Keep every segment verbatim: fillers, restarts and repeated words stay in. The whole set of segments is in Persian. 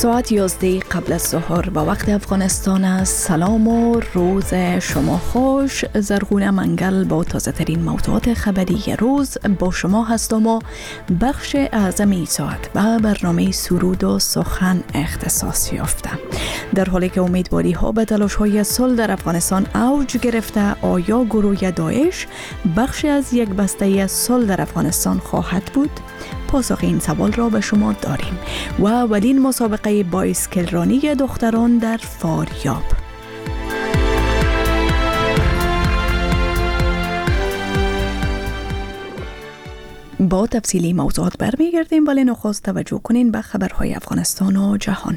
ساعت یازده قبل از ظهر و وقت افغانستان است. سلام و روز شما خوش. زرغونه منگل با تازه ترین موضوعات خبری روز با شما هستم و بخش اعظم این ساعت و برنامه سرود و سخن اختصاص یافته. در حالی که امیدواری ها به تلاش های صلح در افغانستان اوج گرفته، آیا گروه داعش بخشی از یک بسته صلح در افغانستان خواهد بود؟ پاسخ این سوال را به شما داریم. و اولین مسابقه بایسکل رانی دختران در فاریاب. با تفصیلی موضوعات برمیگردیم، ولی نخست توجه کنین به خبرهای افغانستان و جهان.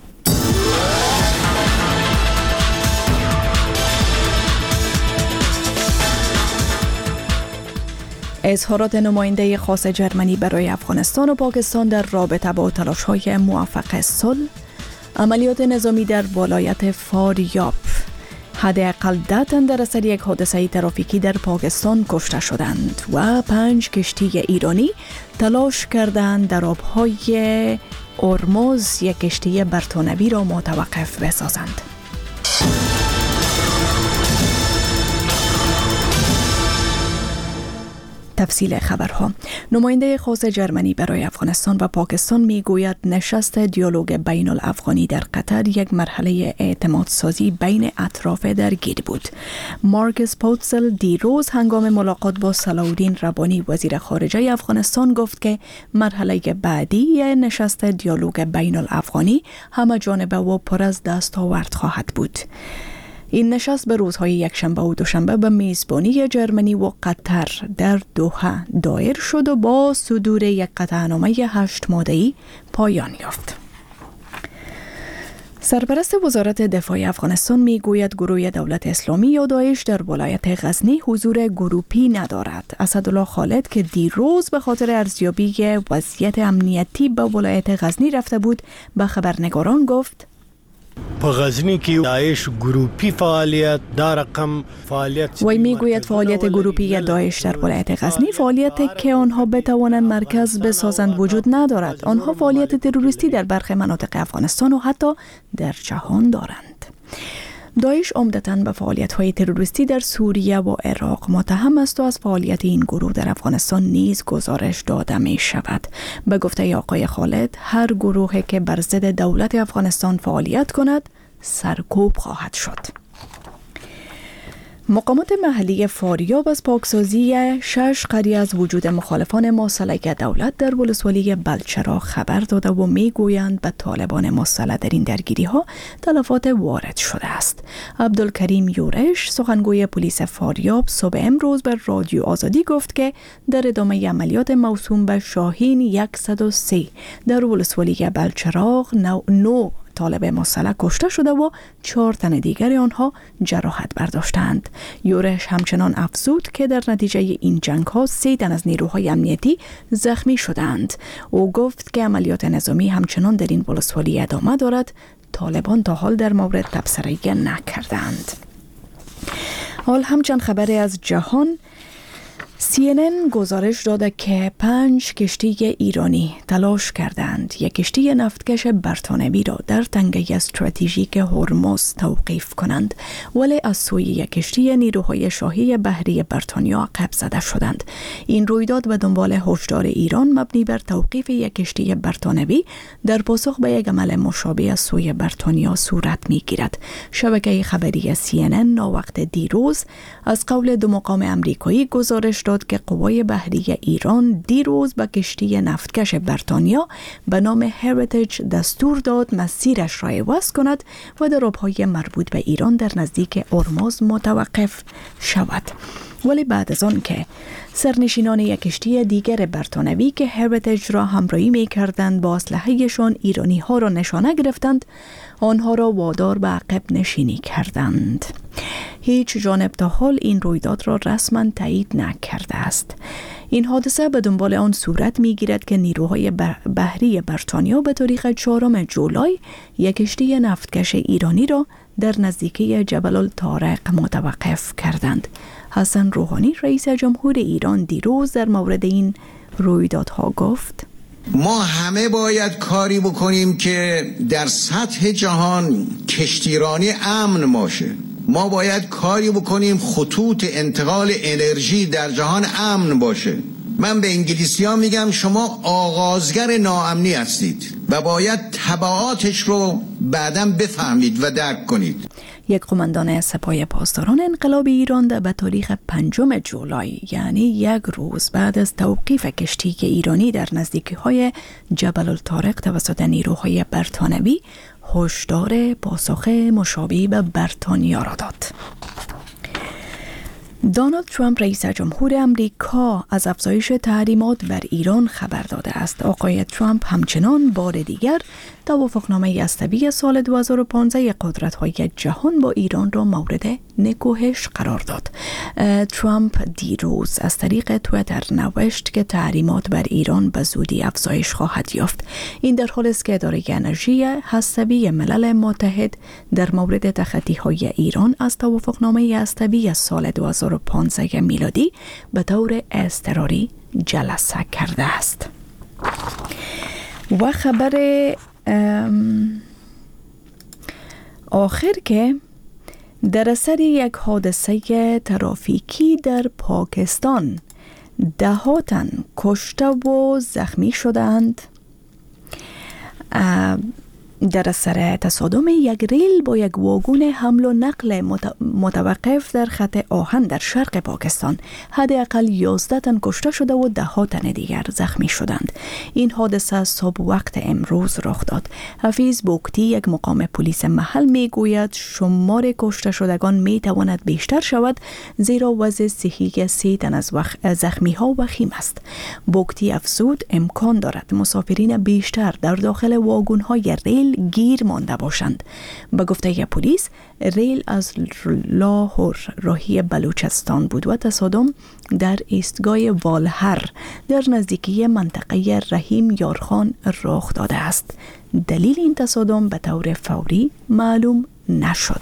اظهارات نماینده خاص جرمنی برای افغانستان و پاکستان در رابطه با تلاش‌های موفق صلح، عملیات نظامی در ولایت فاریاب، حداقل ده تن در اثر یک حادثه ترافیکی در پاکستان کشته شدند و پنج کشتی ایرانی تلاش کردند در آب‌های هرمز یک کشتی برتانوی را متوقف بسازند. تفصیل خبرها. نماینده خاص جرمنی برای افغانستان و پاکستان میگوید نشست دیالوگ بین الافغانی در قطر یک مرحله اعتماد سازی بین اطراف درگیر بود. مارکس پوتسل دیروز هنگام ملاقات با صلاح الدین ربانی وزیر خارجه افغانستان گفت که مرحله بعدی نشست دیالوگ بین الافغانی همه جانبه و پر از دستاورد خواهد بود. این نشست به روزهای یکشنبه و دوشنبه به میزبانی جرمنی و قطر در دوحه دایر شد و با صدور یک قطعنامه هشت ماده‌ای پایان یافت. سرپرست وزارت دفاع افغانستان میگوید گروه دولت اسلامی یا داعش در ولایت غزنی حضور گروپی ندارد. اسدالله خالد که دیروز به خاطر ارزیابی وضعیت امنیتی به ولایت غزنی رفته بود، به خبرنگاران گفت: په غزنی کې داعش گروپی فعالیت دا رقم فعالیت وی میگوید فعالیت گروپی داعش در ولایت غزنی فعالیتی که آنها بتوانند مرکز بسازند وجود ندارد. آنها فعالیت تروریستی در برخی مناطق افغانستان و حتی در جهان دارند. داعش عمدتاً به فعالیت‌های تروریستی در سوریه و عراق متهم است و از فعالیت این گروه در افغانستان نیز گزارش داده می شود. به گفته آقای خالد، هر گروهی که بر ضد دولت افغانستان فعالیت کند سرکوب خواهد شد. مقامات محلی فاریاب از پاکسازی شش قریه از وجود مخالفان مسلح دولت در ولسوالی بلچراغ خبر داده و میگویند به طالبان مسلح در این درگیری ها تلفات وارد شده است. عبدالکریم یورش سخنگوی پلیس فاریاب صبح امروز به رادیو آزادی گفت که در ادامه عملیات موسوم به شاهین صد و سه در ولسوالی بلچراغ نو, نو طالب مسلح کشته شده و چهار تن دیگر آنها جراحت برداشتند. یورش همچنان افزود که در نتیجه این جنگ ها سه تن از نیروهای امنیتی زخمی شدند. او گفت که عملیات نظامی همچنان در این ولسوالی ادامه دارد. طالبان تا حال در مورد تبصره نکردند. حال همچنان خبری از جهان. سی ان ان گزارش داده که پنج کشتی ایرانی تلاش کردند یک کشتی نفتکش برتانوی را در تنگه استراتژیک هرمز توقیف کنند، ولی از سوی یک کشتی نیروهای شاهی بحری بریتانیا عقب زده شدند. این رویداد به دنبال هشدار ایران مبنی بر توقیف یک کشتی برتانوی در پاسخ به یک عمل مشابه از سوی بریتانیا صورت می‌گیرد. شبکه خبری سی ان ان ناوقت دیروز از قول دو مقام امریکایی گزارش داد که قوای بحری ایران دیروز به کشتی نفتکش بریتانیا به نام هریتیج دستور داد مسیرش را عوض کند و در آبهای مربوط به ایران در نزدیک هرمز متوقف شود. ولی بعد از آن که سرنشینان یک کشتی دیگر بریتانوی که هریتیج را همراهی می کردند با اسلحه‌شان ایرانی ها را نشانه گرفتند، آنها را وادار به عقب نشینی کردند. هیچ جانب تا حال این رویداد را رسما تایید نکرده است. این حادثه به دنبال آن صورت می گیرد که نیروهای بحری بریتانیا به تاریخ چهارم جولای یک کشتی نفتکش ایرانی را در نزدیکی جبل الطارق متوقف کردند. حسن روحانی رئیس جمهور ایران دیروز در مورد این رویدادها گفت: ما همه باید کاری بکنیم که در سطح جهان کشتیرانی امن باشه. ما باید کاری بکنیم خطوط انتقال انرژی در جهان امن باشه. من به انگلیسی ها میگم شما آغازگر ناامنی هستید و باید تبعاتش رو بعداً بفهمید و درک کنید. یک قماندان سپاه پاسداران انقلاب ایران به تاریخ پنجم جولای، یعنی یک روز بعد از توقیف کشتی ایرانی در نزدیکی های جبل الطارق توسط نیروهای برتانوی، هشدار پاسخ مشابه به بریتانیا را داد. دونالد ترامپ رئیس جمهور امریکا از افزایش تحریمات بر ایران خبر داده است. آقای ترامپ همچنان بار دیگر توافقنامه اسطوی سال دو هزار و پانزده قدرت‌های جهان با ایران را مورد نکوهش قرار داد. ترامپ دیروز از طریق توییتر نوشت که تحریمات بر ایران به زودی افزایش خواهد یافت. این در حالی است که اداره انرژی هسته‌ای ملل متحد در مورد تخطی‌های ایران از توافقنامه اسطوی سال دو هزار و پانزده میلادی به طور اضطراری جلسه کرده است. و خبر آخر که در اثر یک حادثه ترافیکی در پاکستان ده ها تن کشته و زخمی شدند. در اثر تصادم یک ریل با یک واگن حمل و نقل متوقف در خط آهن در شرق پاکستان حداقل یازده تن کشته شده و ده ها تن دیگر زخمی شدند. این حادثه صبح وقت امروز رخ داد. حفیظ بوکتی، یک مقام پلیس محل، میگوید شمار کشته شدگان میتواند بیشتر شود زیرا وضع صحی سی تن از زخمی ها وخیم است. بوکتی افزود امکان دارد مسافرین بیشتر در داخل واگن های ریل گیر مانده باشند. به گفته پلیس ریل از لاهور راهی بلوچستان بود و تصادم در ایستگاه والهر در نزدیکی منطقه رحیم یارخان رخ داده است. دلیل این تصادم به طور فوری معلوم نشد.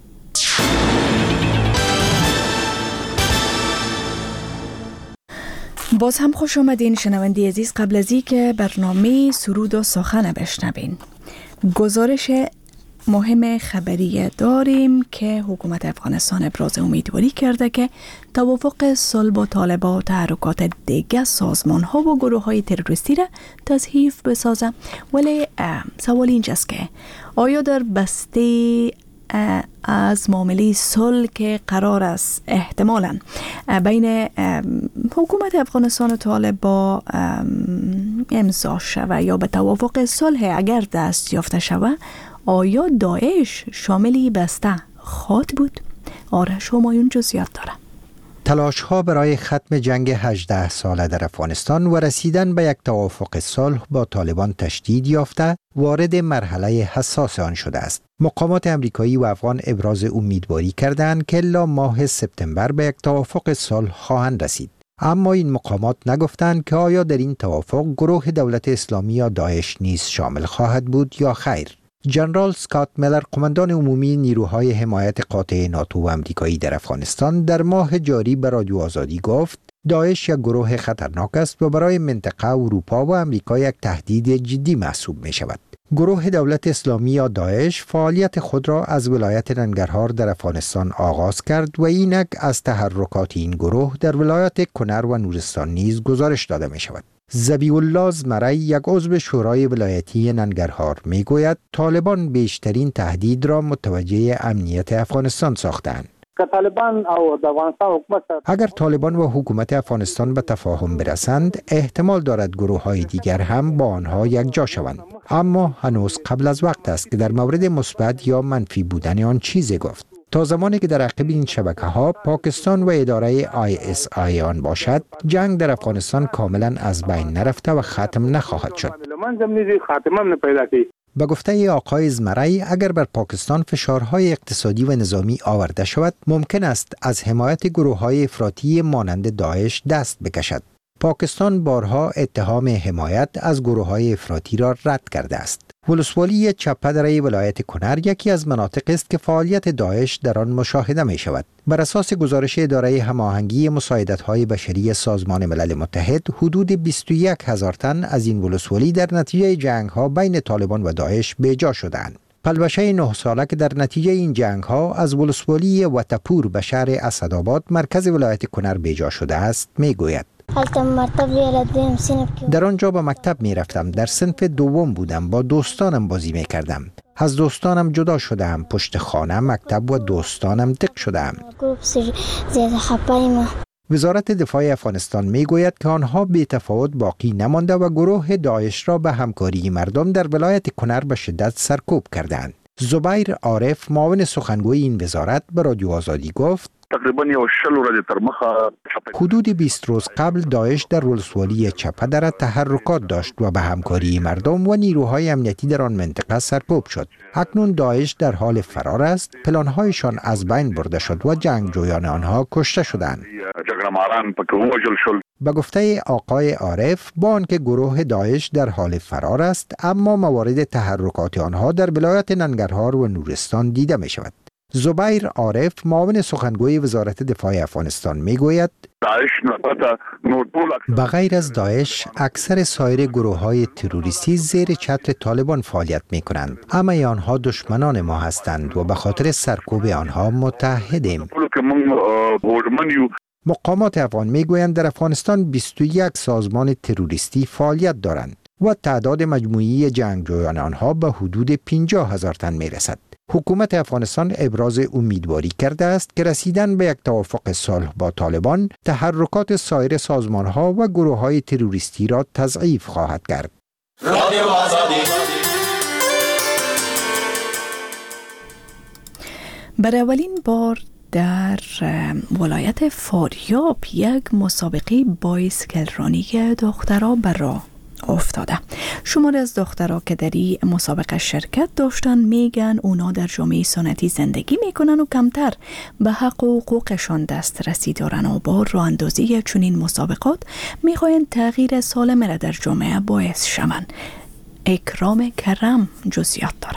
باز هم خوش آمدین شنونده عزیز. قبل از این که برنامه سرود و سخن بشنوین، گزارش مهم خبری داریم که حکومت افغانستان ابراز امیدواری کرده که توافق صلح با طالبان و تحرکات دیگر سازمان ها و گروه های تروریستی را تضعیف بسازه. ولی سوال اینجاست که آیا در بسته از معامله صلح که قرار است احتمالاً بین حکومت افغانستان و طالبان امضا شود یا به توافق صلح اگر دست یافته شود، آیا داعش شامل بسته خواهد بود؟ آرش همایون جزئیات داره. تلاش ها برای ختم جنگ هجده ساله در افغانستان و رسیدن به یک توافق صلح با طالبان تشدید یافته وارد مرحله حساس آن شده است. مقامات امریکایی و افغان ابراز امیدواری کردند که الا ماه سپتامبر به یک توافق صلح خواهند رسید. اما این مقامات نگفتند که آیا در این توافق گروه دولت اسلامی یا داعش نیز شامل خواهد بود یا خیر. جنرال اسکات میلر، قماندان عمومی نیروهای حمایت قاطع ناتو و امریکایی در افغانستان، در ماه جاری به رادیو آزادی گفت داعش یک گروه خطرناک است و برای منطقه اروپا و امریکا یک تهدید جدی محسوب می شود. گروه دولت اسلامی یا داعش فعالیت خود را از ولایت ننگرهار در افغانستان آغاز کرد و اینک از تحرکات این گروه در ولایت کنر و نورستان نیز گزارش داده می شود. ذبیح الله زمری، یک عضو شورای ولایتی ننگرهار، می گوید طالبان بیشترین تهدید را متوجه امنیت افغانستان ساختند. اگر طالبان و حکومت افغانستان به تفاهم برسند، احتمال دارد گروه های دیگر هم با آنها یک جا شوند. اما هنوز قبل از وقت است که در مورد مثبت یا منفی بودن آن چیزی گفت. تا زمانی که در عقب این شبکه ها پاکستان و اداره آی اس آی آن باشد، جنگ در افغانستان کاملا از بین نرفته و ختم نخواهد شد. به گفته آقای زمری، اگر بر پاکستان فشارهای اقتصادی و نظامی آورده شود، ممکن است از حمایت گروه‌های افراطی مانند داعش دست بکشد. پاکستان بارها اتهام حمایت از گروه‌های افراطی را رد کرده است. ولسوالی چپدره ولایت کنر یکی از مناطق است که فعالیت داعش در آن مشاهده می شود. بر اساس گزارش اداره هماهنگی مساعدت‌های بشری سازمان ملل متحد، حدود بیست و یک هزار تن از این ولسوالی در نتیجه جنگ‌ها بین طالبان و داعش بیجا شدند. پلوشه نه ساله که در نتیجه این جنگ‌ها از ولسوالی وتپور به شهر اسدآباد مرکز ولایت کنر بیجا شده است میگوید. در آنجا به مکتب می رفتم. در صنف دوم بودم. با دوستانم بازی می کردم. از دوستانم جدا شدم. پشت خانه، مکتب و دوستانم دق شدم. وزارت دفاع افغانستان می گوید که آنها بی تفاوت باقی نمانده و گروه داعش را به همکاری مردم در ولایت کنر به شدت سرکوب کردند. زبیر عارف، معاون سخنگوی این وزارت، به رادیو آزادی گفت تقریبا یو شل ورځې تر مخه حدود بیست روز قبل داعش در ولسوالی چپدره تحرکات داشت و به همکاری مردم و نیروهای امنیتی در آن منطقه سرکوب شد. اکنون داعش در حال فرار است. پلانهایشان از بین برده شد و جنگجویان آنها کشته شدند. به گفته آقای عارف، با آنکه گروه داعش در حال فرار است، اما موارد تحرکات آنها در ولایت ننگرهار و نورستان دیده می شود. زبیر عارف، معاون سخنگوی وزارت دفاع افغانستان میگوید بغیر از داعش اکثر سایر گروه های تروریستی زیر چتر طالبان فعالیت می کنند، اما آنها دشمنان ما هستند و به خاطر سرکوب آنها متحدیم. مقامات افغان میگویند در افغانستان بیست و یک سازمان تروریستی فعالیت دارند و تعداد مجموعی جنگجویان آنها به حدود پنجاه هزار تن می رسد. حکومت افغانستان ابراز امیدواری کرده است که رسیدن به یک توافق صلح با طالبان تحرکات سایر سازمان‌ها و گروه‌های تروریستی را تضعیف خواهد کرد. برای اولین بار در ولایت فاریاب یک مسابقه بایسکل رانی دخترها بر راه افتاده. شماری از دخترها که در این مسابقه شرکت داشتن میگن اونا در جامعه سنتی زندگی میکنن و کمتر به حق و حقوقشان دسترسی دارن و با راه اندازی چنین مسابقات میخواین تغییر سالم را در جامعه باعث شوند. اکرام کرم جزئیات داره.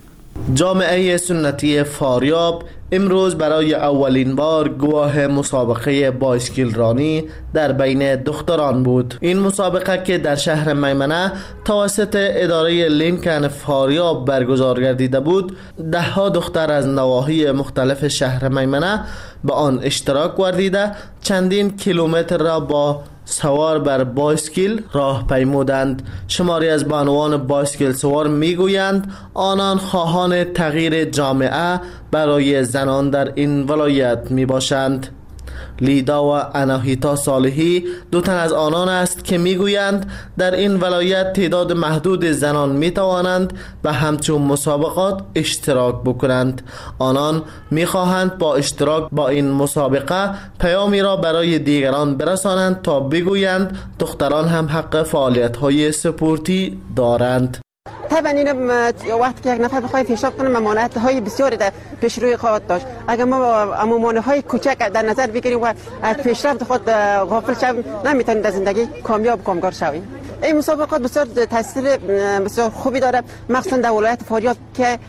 جامعه سنتی فاریاب امروز برای اولین بار گواه مسابقه بایسکل رانی در بین دختران بود. این مسابقه که در شهر میمنه توسط اداره لینکن فاریاب برگزار گردیده بود، ده ها دختر از نواحی مختلف شهر میمنه به آن اشتراک ورزیده چندین کیلومتر را با سوار بر بایسکل راه پیمودند. شماری از بانوان بایسکل سوار میگویند آنان خواهان تغییر جامعه برای زنان در این ولایت می باشند. لیدا و اناهیتا صالحی دو تن از آنان است که میگویند در این ولایت تعداد محدود زنان می توانند به همچون مسابقات اشتراک بکنند. آنان می خواهند با اشتراک با این مسابقه پیامی را برای دیگران برسانند تا بگویند دختران هم حق فعالیت های سپورتی دارند. طبعا این وقتی که یک نفر بخواد پیشرفت کنه ممانعت های بسیاری در پیش روی خواهد داشت. اگر ما ممانعت های کوچک در نظر بگیریم و از پیشرفت خود غافل شویم نمیتونیم در زندگی کامیاب کامگار شویم. این مسابقات بسیار تاثیر بسیار خوبی داره، مخصوصا در ولایت فاریاب که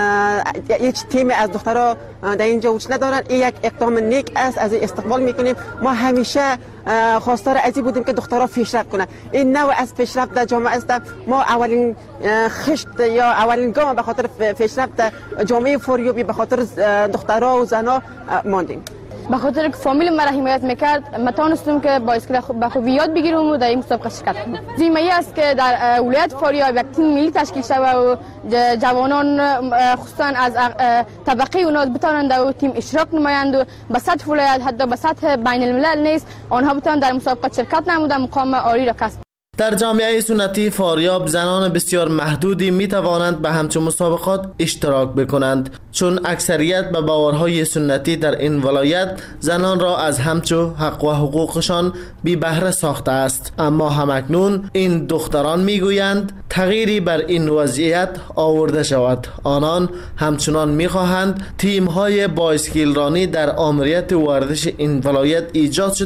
هیچ تیم از دخترها در اینجا وجود ندارن. این یک اقدام نیک است، از استقبال میکنیم. ما همیشه خواستار ازی بودیم که دخترها پیشرفت کنند. این نوع از پیشرفت در جامعه است. ما اولین خشت یا اولین گام به خاطر پیشرفت در جامعه فاریابی به خاطر دخترها و زنها ماندیم. به خاطر که فامیل مرا حمایت میکرد ما توانستم که بایسکل به خوبی یاد بگیرم و در این مسابقه شرکت کنم. زیمایی است که در ولایت فاریاب یک تیم ملی تشکیل شده و جوانان خصوصا از طبقه اونا بتوانند در تیم اشتراک نمایند و به سطح ولایت حتی به سطح بین الملل نیست آنها بتوانند در مسابقه شرکت نموده مقام عالی را کسب. در جامعه سنتی فاریاب زنان بسیار محدودی می توانند به همچون مسابقات اشتراک بکنند، چون اکثریت به باورهای سنتی در این ولایت زنان را از همچون حق و حقوقشان بی بهره ساخته است. اما همکنون این دختران می گویند تغییری بر این وضعیت آورده شود. آنان همچنان می خواهند تیم های بایسکل رانی در آمریت ورزش این ولایت ایجاد شده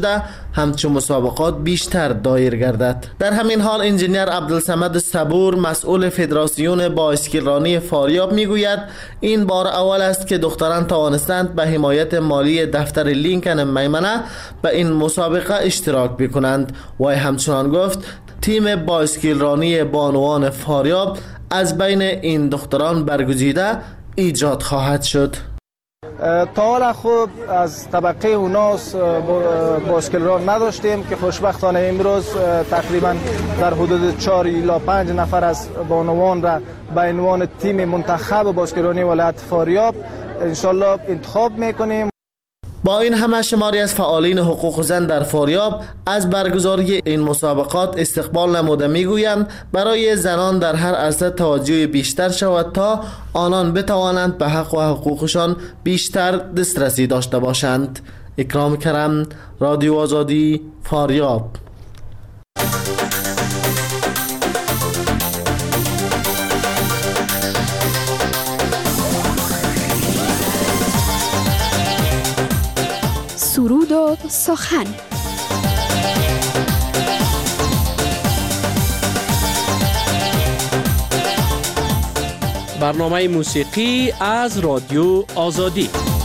همچون مسابقات بیشتر دایر گردد. در همین حال انجینیر عبدالصمد صبور مسئول فدراسیون بایسکل رانی فاریاب میگوید این بار اول است که دختران توانستند به حمایت مالی دفتر لینکن میمنه به این مسابقه اشتراک بکنند و همچنان گفت تیم بایسکل رانی بانوان فاریاب از بین این دختران برگزیده ایجاد خواهد شد. تا حالا خوب از طبقه اوناس بایسکل ران نداشتیم که خوشبختانه امروز تقریبا در حدود چهار الی پنج نفر از بانوان را به عنوان تیم منتخب بایسکل رانی ولایت فاریاب انشالله انتخاب میکنیم. با این همه شماری از فعالین حقوق زن در فاریاب از برگزاری این مسابقات استقبال نموده میگویند برای زنان در هر عرصه توجه بیشتر شود تا آنان بتوانند به حق و حقوقشان بیشتر دسترسی داشته باشند. اکرام کرم، رادیو آزادی، فاریاب. سرود و سخن. برنامه موسیقی از رادیو آزادی.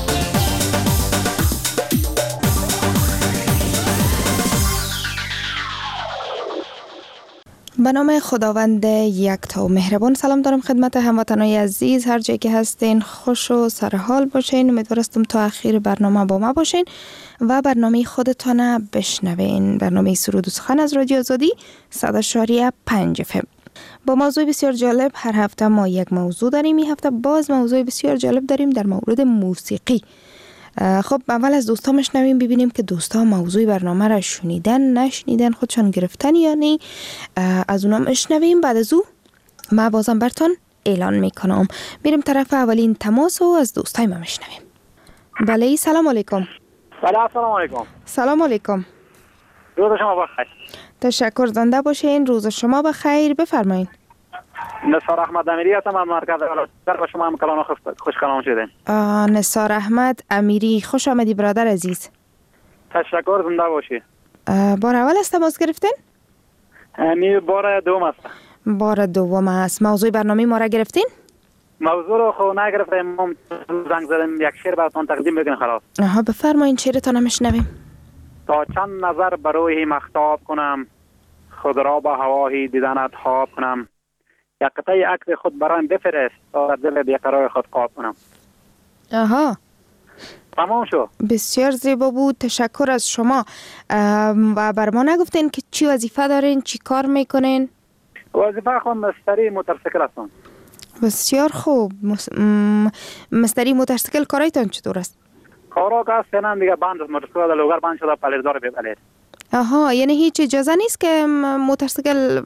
به نام خداوند یکتا و مهربان سلام دارم خدمت هموطنان عزیز، هر جایی که هستین خوش و سرحال باشین. امیدوارستم تا اخیر برنامه با ما باشین و برنامه خودتان بشنوین. برنامه سرود و سخن از رادیو آزادی صد و شش پنج اف ام با موضوع بسیار جالب. هر هفته ما یک موضوع داریم. این هفته باز موضوع بسیار جالب داریم در مورد موسیقی. خب اول از دوستا مشنویم ببینیم که دوستا موضوع برنامه را شنیدن نشنیدن، خودشان گرفتن یا نه. از اونا مشنویم، بعد از او ما بازم برتون اعلان میکنم. میریم طرف اولین تماس و از دوستای ما مشنویم. بله سلام علیکم. بله سلام علیکم. سلام علیکم. روز شما بخیر. تشکر، زنده باشین. روز شما بخیر. بفرمایید. نثار احمد امیری هستم از مرکز در با شما هم کلام خوش کلام شدین. نثار احمد امیری، خوش آمدی برادر عزیز. تشکر، زنده باشی. بار اول است تماس گرفتین؟ می بار دوم است. بار دوم است. موضوع برنامه ما را گرفتین؟ موضوع رو خو نگرفتیم، ما زنگ زدیم یک شعر براتون تقدیم بکنیم خلاص. آها بفرمایید، شعرتون میشنویم. تا چند نظر بر روی مختاب کنم، خود را با هوای دیدنت خواب کنم. یک قطعه عکس خود برایم بفرست تا دل بیقرار خود قاب کنم. آها تمام شو. بسیار زیبا بود، تشکر از شما. و بر ما نگفتین که چی وظیفه دارین، چی کار میکنین؟ وظیفه خود مستری موتورسیکل هستم. بسیار خوب. مس... م... مستری موتورسیکل کارایتان چطور است؟ کارا که است نه دیگه بند موتورسیکل لوگر بند شده پلیدار ببلید. آها، یعنی هیچ اجازه نیست که موتورسیکل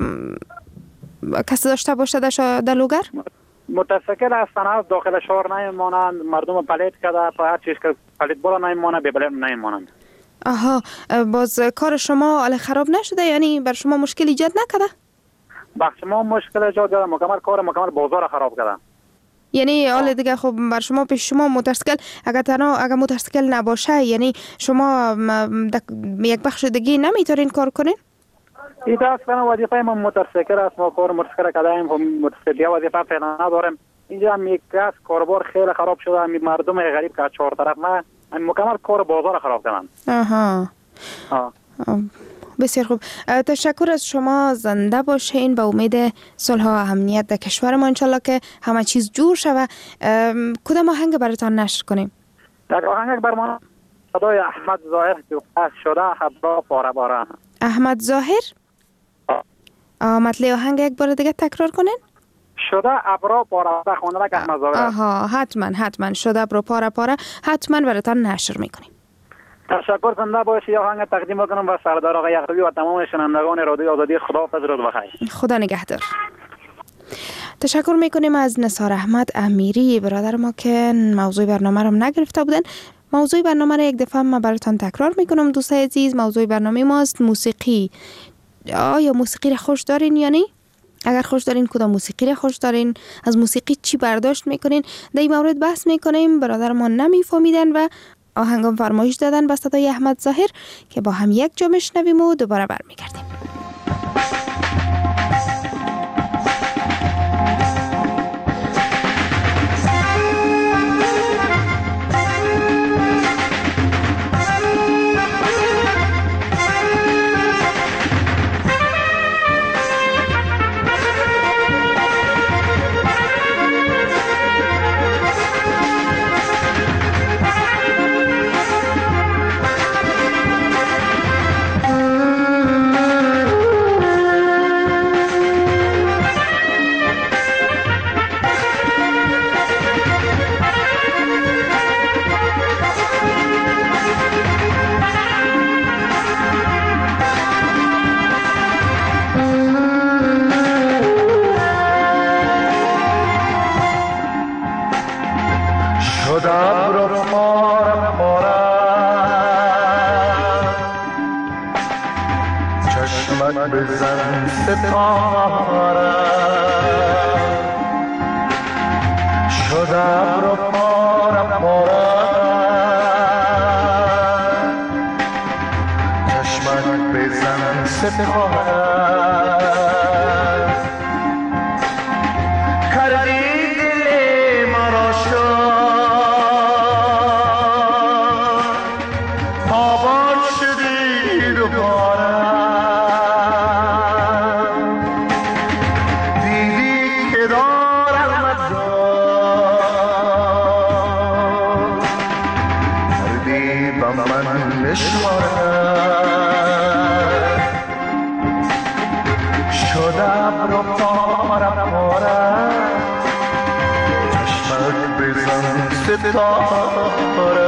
کسی داشته باشه در لوگر؟ موتورسیکل هستن از داخل شهر نمیمانند، مردم پلیت کرده تا هر چیز که پلیت بالا نمیمانه ببلید نمیمانند. آها، باز کار شما حال خراب نشده؟ یعنی بر شما مشکل ایجاد نکرده؟ بخش ما مشکل ایجاد کرده، مکمل کار مکمل بازار خراب کرده. یعنی حال دیگه خب بر شما پیش شما موتورسیکل اگر تنها اگر موتورسیکل نباشه یعنی شما یک بخش دیگه نمیتونین کار کنین؟ این دست کنم وظیفه ما موتورسیکل است، ما کار موتورسیکل کردیم، موتورسیکل وظیفه فعلا نداریم. اینجا هم یک کس کاربار خیلی خراب شده، می مردم غریب که چهار طرف ما مکمل کار بازار خراب کردن. آها. آه. بسیار خوب، تشکر از شما، زنده باشین. به امید صلح و امنیت در کشور ما انشالله که همه چیز جور شود. کدام آهنگ براتان نشر کنیم؟ یک آهنگ بر ما صدای احمد ظاهر که پس شده ابرا پاره پاره. احمد ظاهر؟ مطلع آهنگ یک بار دیگه تکرار کنین؟ شده ابرا پاره پاره خونده که احمد ظاهر. آها، حتما حتما شده ابرا پاره پاره حتما براتان نشر میکنیم. تشکر، زنده باشی. آهنگ تقدیم کنم و سردار آقای یعقوبی و تمام شنوندگان رادیو آزادی. خداحافظ، روز بخیر. خدا نگهدار. تشکر میکنیم از نثار احمد امیری برادر ما که موضوع برنامه رو نگرفته بودن. موضوع برنامه رو یک دفعه ما براتون تکرار میکنم دوستای عزیز. موضوع برنامه ماست موسیقی. آیا موسیقی رو خوش دارین یا نه؟ اگر خوش دارین کدام موسیقی رو خوش دارین؟ از موسیقی چی برداشت میکنین؟ در این مورد بحث میکنیم. برادر ما نمیفهمیدن و آهنگم فرمایش دادن به صدای احمد ظاهر که با هم یک جا میشنویم و دوباره برمیگردیم. بزن ستاره شد ابر پاره پاره چشمک بزن ستاره کردی دل مرا شد آباد شدی دوباره شد ابر پاره پاره چشمک بزن ستاره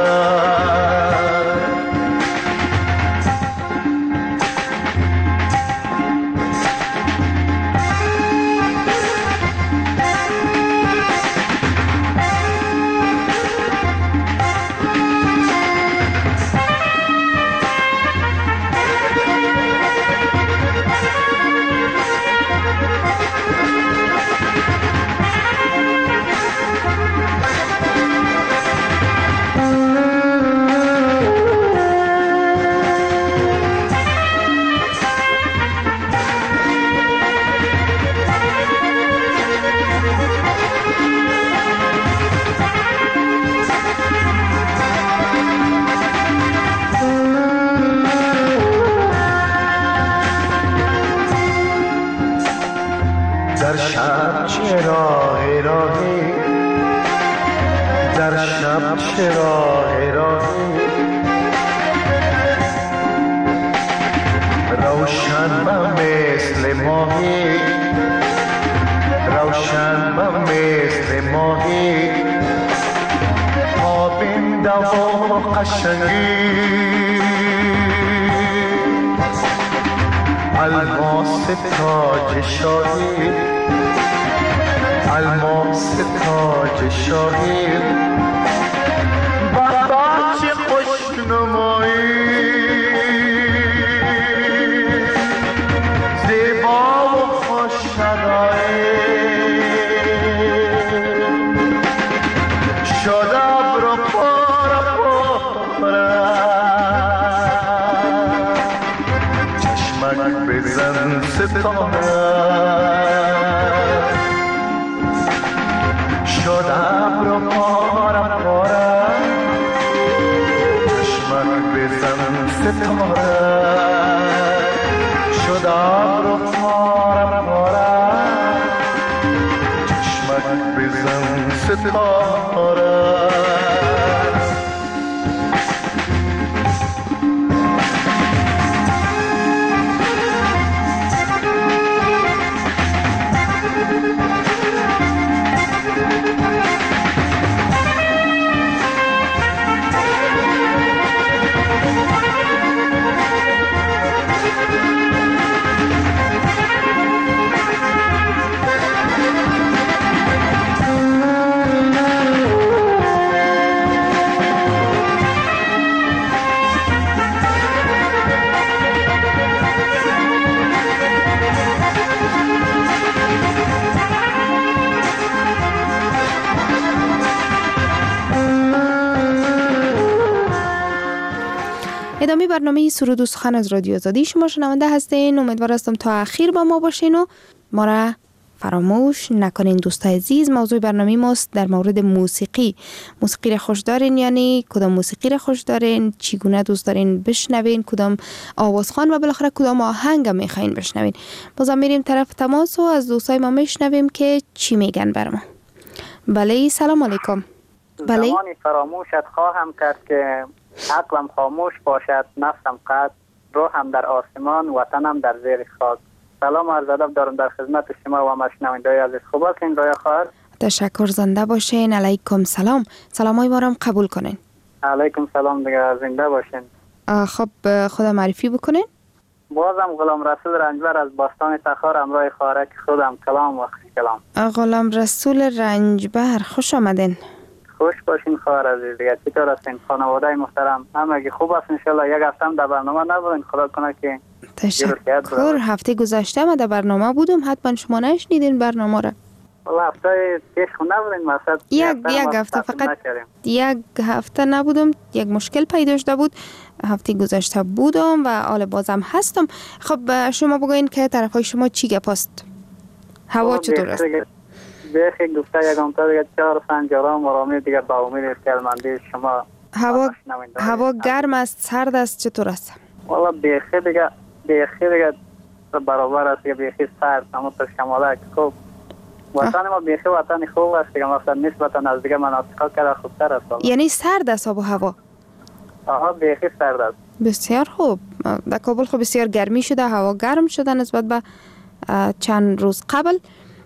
در شب چرا راهی در شب چرا راهی روشن مثل ماهی روشن مثل ماهی آبین دو قشنگی الماس تاج شاهی الماس تاج شاهی بابا چه خوشنمایی زیبا و خوش شدایی شد ابر پاره پاره چشمک بزن ستاره شد ابر پاره پاره چشمک بزن ستاره شد ابر پاره پاره چشمک بزن ستاره ادامه برنامه سرود و سخن از رادیو آزادی شما شنونده هستین. امیدوار هستم تا اخیر با ما باشین و ما را فراموش نکنین. دوستای عزیز، موضوع برنامه ماست در مورد موسیقی. موسیقی را خوش دارین؟ یعنی کدام موسیقی را خوش دارین؟ چگونه دوست دارین بشنوین؟ کدام آوازخوان و بالاخره کدام آهنگ میخواین بشنوین؟ بازم میریم طرف تماس و از دوستای ما میشنویم که چی میگن بر ما. بله، سلام علیکم. بله، زمانی فراموشت خواهم کرد که عقلم خاموش باشد، نفسم قد، روحم در آسمان، وطنم در زیر خاک. سلام عرض ادب دارم در خدمت شما و مشنوندگان عزیز. خوب هستین رویا خواهر؟ تشکر، زنده باشین. علیکم سلام. سلامای ما رو قبول کنین. علیکم سلام دیگه، زنده باشین. خب خدا معرفی بکنین. بازم غلام رسول رنجبر از باستان تخار، امرای خارک خودم. کلام و خوش کلام. غلام رسول رنجبر، خوش آمدین. خوش باشین خواهر عزیز دیگه. چطور هستین خانواده محترم؟ همگی خوب هست ان شاء الله؟ یک هفته هم در برنامه نبودین، خدا کنه که تشکر. هفته گذشته ما در برنامه بودم، حتما شما نشنیدین برنامه را. والله هفته پیش نبودین مثلا یک یک هفته فقط یک هفته نبودم، یک مشکل پیدا شده بود. هفته گذشته بودم و حال بازم هستم. خب شما بگوین که طرفای شما چی گپ است؟ هوا چطور است؟ بیخی گفته یکم تا دیگه چهار سنجاران مرامی دیگه با امید استقلالمندی شما. هوا هوا گرم است، سرد است، چطور است؟ والله بیخی دیگه بیخی دیگه برابر است، بیخی سرد، اما تا شمالک خوب. وطن ما بیخی وطن خوب است دیگه، مثلا نسبتا از دیگه مناطق‌ها کرده خوبتر است. یعنی سرد است آب و هوا؟ آها بیخی سرد است. بسیار خوب. در کابل خب بسیار گرمی شده، هوا گرم شده نسبت به چند روز قبل.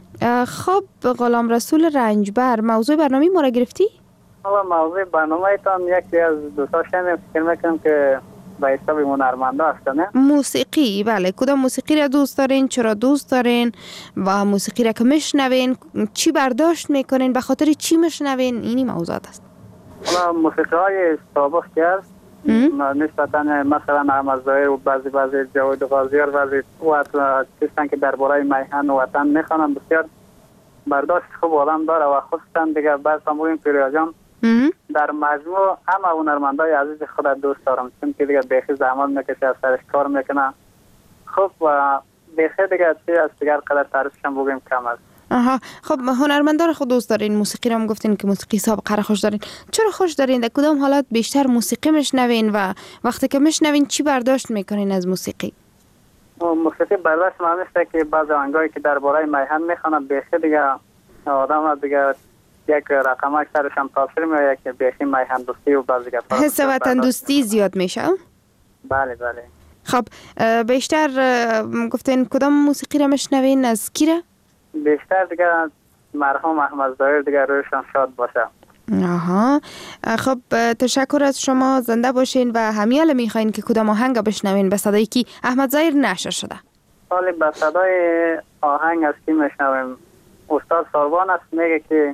خب غلام رسول رنجبر، موضوع برنامه ما را گرفتی؟ والله موضوع برنامه ایتان یکی از دوستاش هم فکر میکنم که به حساب هنرمندا است نه؟ موسیقی، بله. کدام موسیقی را دوست دارین؟ چرا دوست دارین؟ و موسیقی را که میشنوین چی برداشت میکنین؟ به خاطر چی میشنوین؟ اینی موضوعات است. والله موسیقی های سابق که است نسبتا مثلا احمد ظاهر و بعضی بعضی جاوید غازیار بعضی و چیزن که درباره میهن و وطن میخوانن بسیار برداشت خوب آدم داره و خصوصا دیگه بعض هم بگیم پیریا جان در مجموع همه هنرمندای عزیز خود دوست دارم، چون که دیگه بیخی زحمت میکشه، از سرش کار میکنه خوب و بیخی دیگه چی از دیگر قدر تعریفش هم بگیم کم است. آها، خب هنرمندا رو خود دوست دارین، موسیقی رو هم گفتین که موسیقی سابقه رو خوش دارین. چرا خوش دارین؟ در کدام حالات بیشتر موسیقی میشنوین و وقتی که میشنوین چی برداشت میکنین از موسیقی؟ موسیقی برداشت من است که بعضی آهنگایی که درباره میهن میخوانن بیخی دیگه آدم دیگه یک رقمک سرش هم تاثیر میاد که بیخی میهن دوستی و بعضی دیگه حس وطن دوستی زیاد میشه. بله بله. خب بیشتر گفتین کدام موسیقی رو میشنوین؟ از کی را؟ بیشتر دیگه مرحوم احمد ظاهر دیگه روشان شاد باشه. آها، خب تشکر از شما، زنده باشین. و همیال میخواین که کدام آهنگ بشنوین به صدای کی؟ احمد ظاهر نشر شده. حالی به صدای آهنگ از کی میشنویم؟ استاد ساربان است، میگه که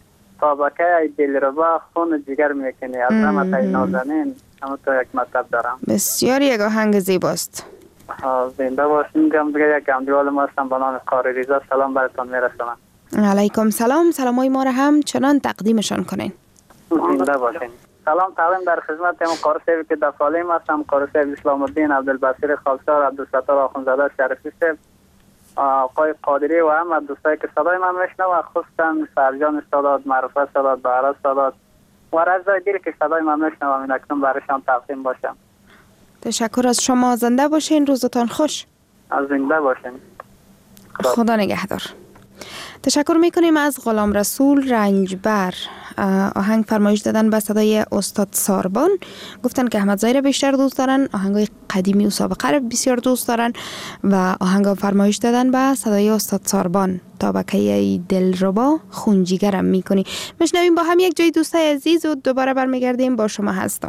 طابقه دلربا خون جگر میکنی از رحمت نازنین. اما تو یک مطلب دارم. بسیار یک آهنگ زیباست. زنده باشین. گم دیگه یک گمدیوال ما هستم به نام قاری ریزا، سلام براتون میرسونم. علیکم سلام. سلامای ما را هم چنان تقدیمشان کنین. زنده باشین. سلام تقدیم در خدمت هم قاری صاحب که دفالیم هستم، قاری صاحب اسلام الدین عبدالبصیر خالصار، عبدالستار آخوندزاده شریفی صاحب، آقای قادری و هم دوستایی که صدای من میشنه و خصوصا فرجان استاداد، معرفت استاداد، بهرا استاداد و رضای دیگه که صدای من میشنه و من اکنون برایشان تقدیم باشم. تشکر از شما، زنده باشین، روزتان خوش. از زنده باشین. خدا, خدا نگهدار. تشکر میکنیم از غلام رسول رنجبر. آهنگ فرمایش دادن به صدای استاد ساربان، گفتن که احمد ظاهر بیشتر دوست دارن، آهنگای قدیمی و سابقه رو بسیار دوست دارن و آهنگ فرمایش دادن به صدای استاد ساربان. طابقه دلربا خون جگرم میکنی. میشنویم با هم یک جای دوستای عزیز و دوباره برمیگردیم با شما هستم.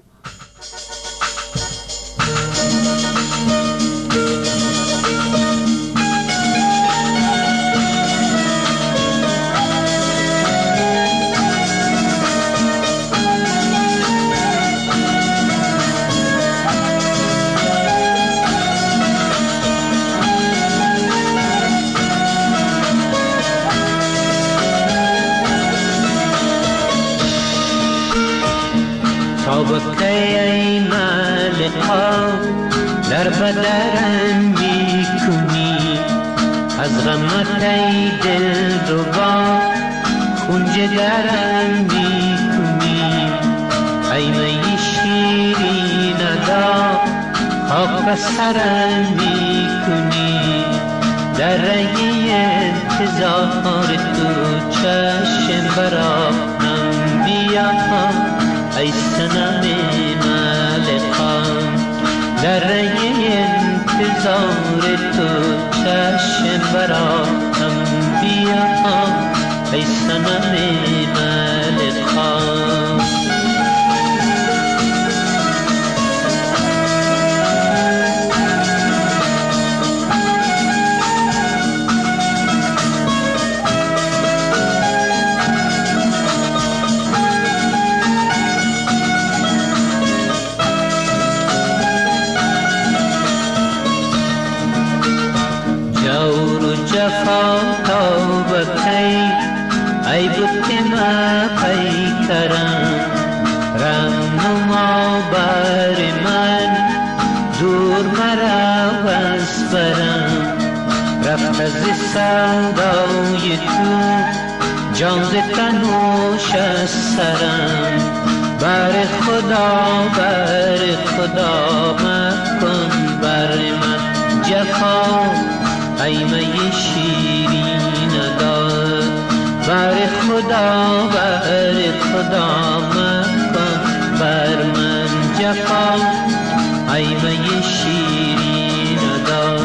طابقه ای من لقا در بدرم میکنی، از غمت ای دل ربا خون جگرم میکنی. ای می شیرین ادا خاک سرم میکنی، در رگی انتظار تو چشم براهم بیا. ای صنم ملقان در رگی انتظار تو چشم براهم بیا. ای صنم ملقان جفا تا بکی ای بت ما پیکرم، رهنما بر من دور مرا از برم. رفت از سودای تو جان ز تنوش از سرم، بر خدا بر خدا مکن بر من جفا. ای می شیرین ادا بر خدا بر خدا مکن بر من جفا. ای می شیرین ادا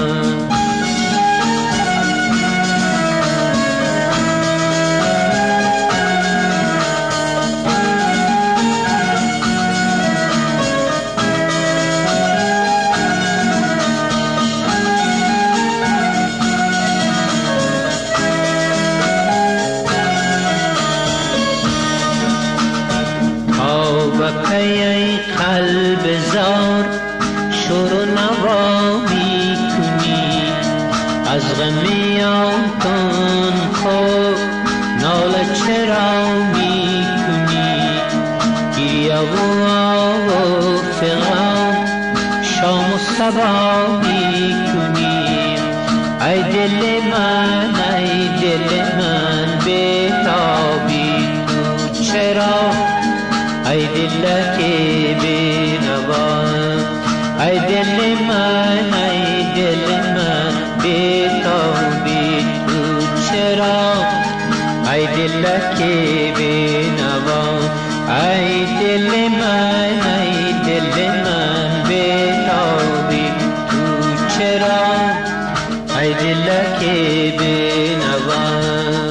ای قلب زار شور و نوا می کنی، از غمیان کن خود ناله چرا می کنی. گریا و آب و فغان شام و صبا می کنی. ای دل من ای دل من بیتابی تو چرا. ای دل که بی نوا ای دل من ای دل من بی تابی تو چرا. ای دل که بی نوا ای دل من ای دل من بی تابی تو چرا. ای دل که بی نوا.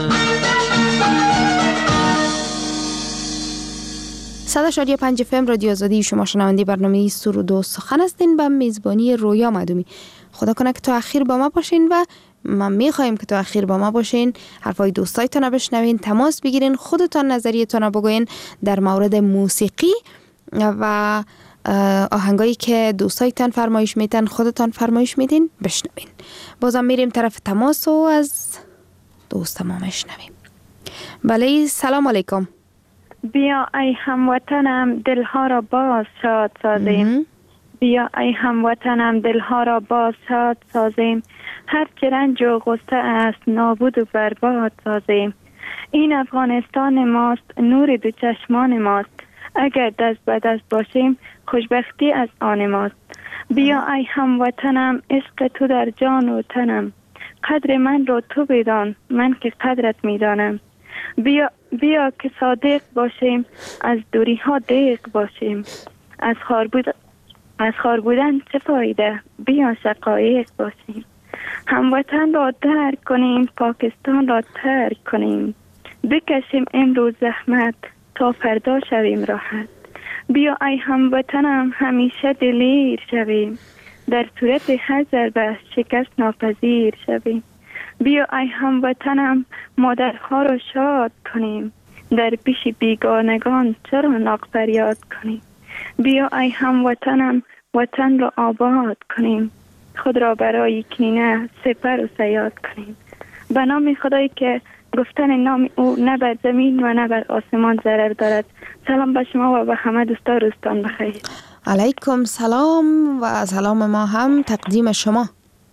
صد و شش و پنج اف ام رادیو آزادی، شما شنونده برنامه سرود و سخن هستین به میزبانی رویا مدومی. خدا کنه که تو اخیر با ما باشین و من میخوایم که تو اخیر با ما باشین، حرفای دوستایتون رو بشنوین، تماس بگیرین، خودتان نظریتون رو بگوین در مورد موسیقی و آهنگایی که دوستایتان فرمایش میتن خودتان فرمایش میدین بشنوین. بازم میریم طرف تماس و از دوست ما بشنویم. بله، سلام علیکم. بیا ای هموطنم دلها را باز شاد سازیم. بیا ای هموطنم دلها را باز شاد سازیم. هر چه رنج و غصه است نابود و برباد سازیم. این افغانستان ماست، نور دو چشمان ماست. اگر دست به دست باشیم خوشبختی از آن ماست. بیا ای هموطنم عشق تو در جان و تنم. قدر من را تو بدان من که قدرت میدانم. بیا بیا که صادق باشیم، از دوری ها دق باشیم. از خار بود از خار بودن چه فایده، بیا شقایق باشیم. هموطن را درک کنیم، پاکستان را ترک کنیم. بکشیم امروز زحمت تا فردا شویم راحت. بیا ای هموطنم همیشه دلیر شویم. در صورت هر ضربه شکست ناپذیر شویم. بیا ای هموطنم مادرها را شاد کنیم. در پیش بیگانگان چرا ناق فریاد کنیم. بیا ای هموطنم وطن را آباد کنیم. خود را برای کینه سپر و صیاد کنیم. به نام خدایی که گفتن نام او نه بر زمین و نه بر آسمان ضرر دارد. سلام به شما و به همه دوستا روزتان بخیر. علیکم سلام و سلام ما هم تقدیم شما.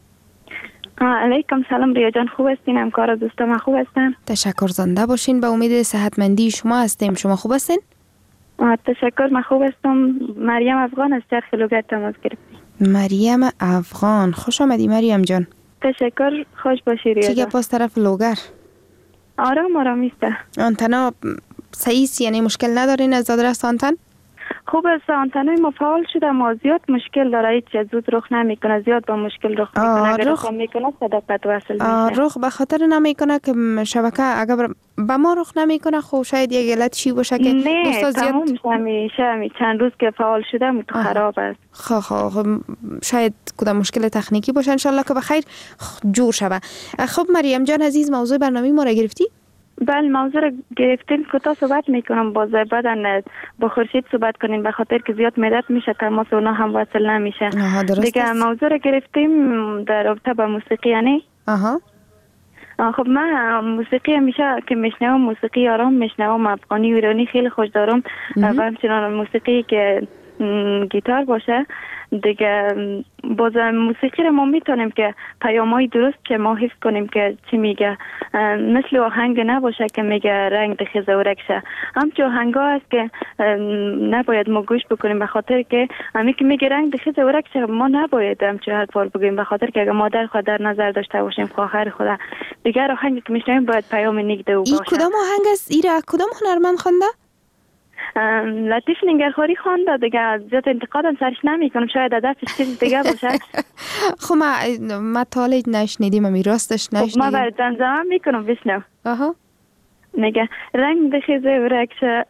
علیکم سلام ریا جان، خوب هستین؟ همکار دوستان خوب هستن؟ تشکر، زنده باشین. به امید صحتمندی شما هستیم. شما خوب هستین؟ تشکر، من خوب هستم. مریم افغان از چرخ لوگر تماس گرفتیم. مریم افغان، خوش آمدی مریم جان. تشکر، خوش باشی ریا جان. چی گپ از طرف لوگر؟ آرام آرام ایسته. آنتنا صحیح، یعنی مشکل ندارین از آدرس آنتن؟ خوب است، آنتنای ما فعال شده اما زیاد مشکل داره، هیچ زود رخ نمیکنه، زیاد با مشکل رخ میکنه. اگر رخ میکنه صداقت وصل میشه. رخ به خاطر نمیکنه که شبکه اگر به ما رخ نمیکنه، خب شاید یک علت چی باشه که دوستا زیاد همیشه می چند روز که فعال شده مت خراب است. خب خب شاید کدام مشکل تکنیکی باشه، ان شاء الله که بخیر جور شوه. خب مریم جان عزیز، موضوع برنامه ما را گرفتی؟ بله موضوع رو گرفتیم. کوتاه صحبت میکنم، باز بعدن با خورشید صحبت کنیم به خاطر که زیاد مدت میشه تماس اونا هم وصل نمیشه. دیگه موضوع رو گرفتیم در رابطه با موسیقی. یعنی آها خب من موسیقی همیشه که میشنوم موسیقی آرام میشنوم، افغانی و ایرانی خیلی خوش دارم و همچنان موسیقی که گیتار باشه. دیگه باز موسیقی رو ما میتونیم که پیامای درست که ما حفظ کنیم که چی میگه، مثل آهنگ نباشه که میگه رنگ دخیزه و رکشه. همچون آهنگا هست که نباید ما گوش بکنیم به خاطر که همی که میگه رنگ دخیزه و رکشه ما نباید همچون حرفا بگیم به خاطر که اگر مادر خود در نظر داشته باشیم خواهر خود دیگر آهنگی که میشنویم باید پیام نیک و باشه. این کدام آهنگ است؟ ایرا کدام هنرمند خوانده؟ لطیف نگرخواری خوانده. دیگه زیاد انتقادم سرش نمی کنم، شاید هدفش چیز دیگه باشه. خب ما ما تاله نشنیدیم، امی راستش نشنیدیم. ما برای زمزمه میکنم بشنو. آها میگه رنگ بخیزه و رکشه.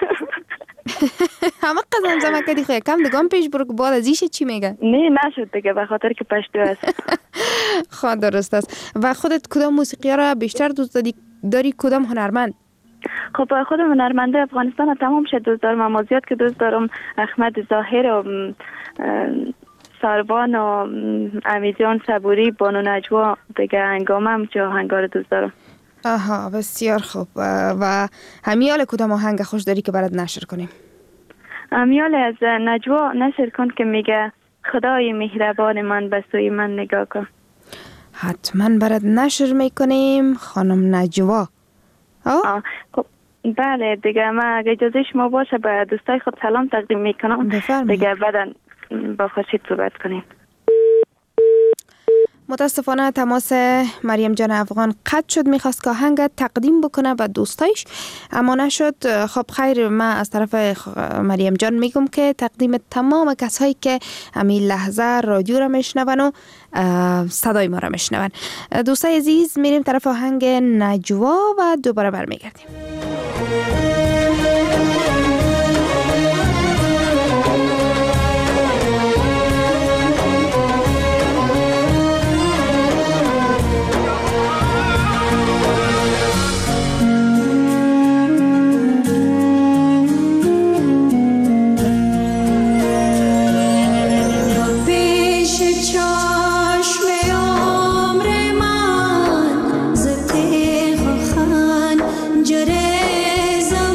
همه قدم زمزمه کردی خواه کم دگام پیش برو که بعد از ایشه چی میگه؟ نه نشد دیگه به خاطر که پشتو است. خواهد درست است. و خودت کدام موسیقی را بیشتر دوست داری؟ داری کدام هنرمند؟ خب خودم هنرمنده افغانستان تمام شد دوست دارم، اما زیاد که دوست دارم احمد ظاهر و سروان و امیجان صبوری، بانو نجوا، دیگه انگام هم چه آهنگا رو دوست دارم. آها بسیار خوب. و همیال کدام آهنگ خوش داری که برات نشر کنیم؟ همیال از نجوا نشر کن که میگه خدای مهربان من به سوی من نگاه کن. حتما برات نشر میکنیم خانم نجوا. آه خب بله دیگه ما اگه اجازه شما باشه به دوستای خود سلام تقدیم میکنم. دیگه بعدا با خورشید صحبت کنیم. متاسفانه تماس مریم جان افغان قطع شد، میخواست که آهنگ تقدیم بکنه به دوستایش اما نشد. خب خیر، من از طرف مریم جان میگم که تقدیم تمام کسایی که همین لحظه رادیو را میشنون و صدای ما را میشنون. دوستای عزیز میریم طرف آهنگ نجوا و دوباره برمیگردیم. Jare za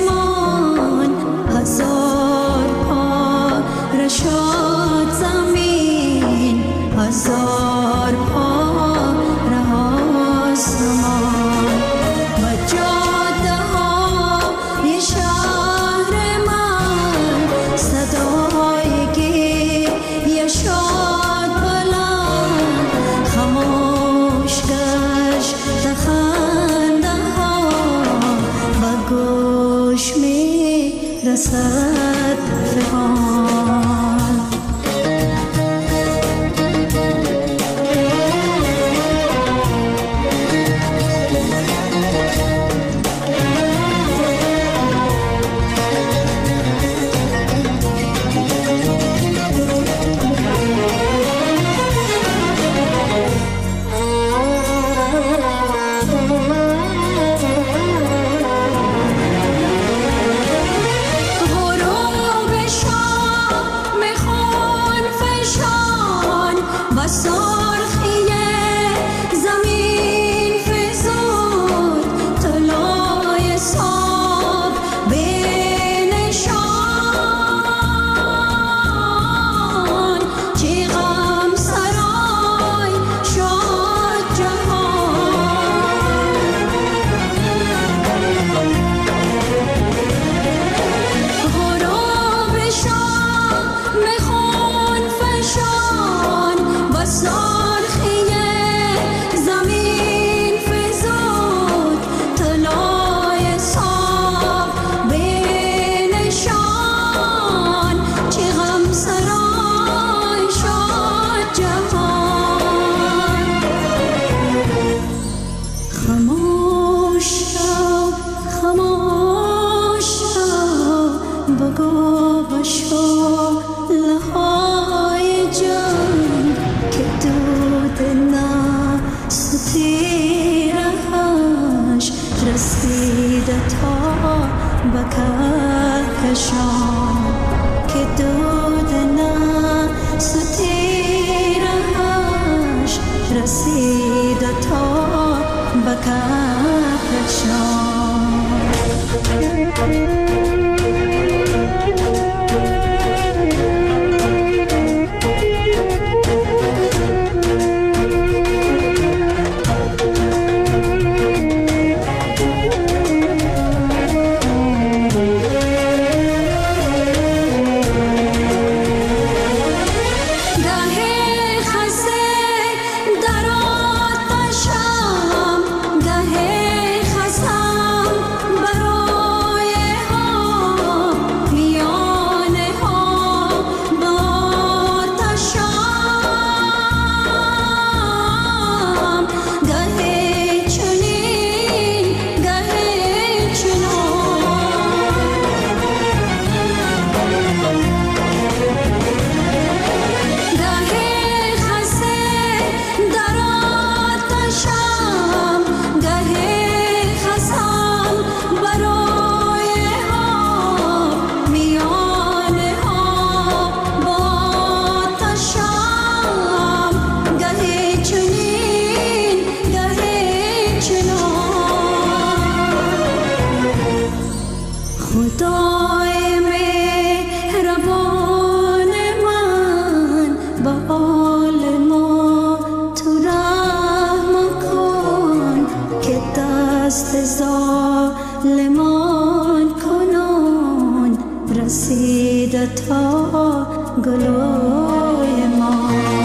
تا گلوی ما.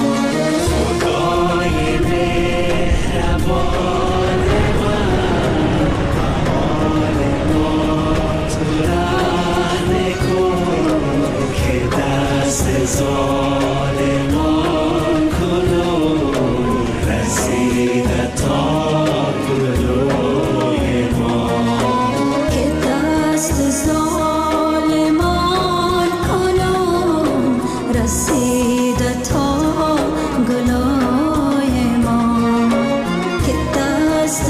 خدای مهربان من حال ما تو رحم کن که دست ظالمان کنون رسیده تا گلوی ما. که دست ظالمان کنون رسیده تا گلوی ما. که دست